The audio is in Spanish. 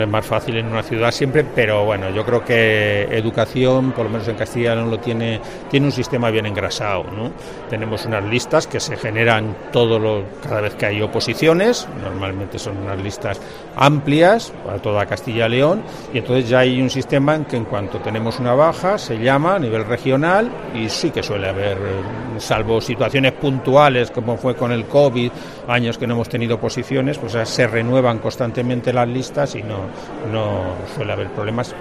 Es más fácil en una ciudad siempre, pero bueno, yo creo que educación, por lo menos en Castilla y León, tiene un sistema bien engrasado, ¿no? Tenemos unas listas que se generan cada vez que hay oposiciones, normalmente son unas listas amplias para toda Castilla y León, y entonces ya hay un sistema en que en cuanto tenemos una baja se llama a nivel regional, y sí que suele haber, salvo situaciones puntuales como fue con el COVID, años que no hemos tenido oposiciones, pues se renuevan constantemente las listas y no suele haber problemas.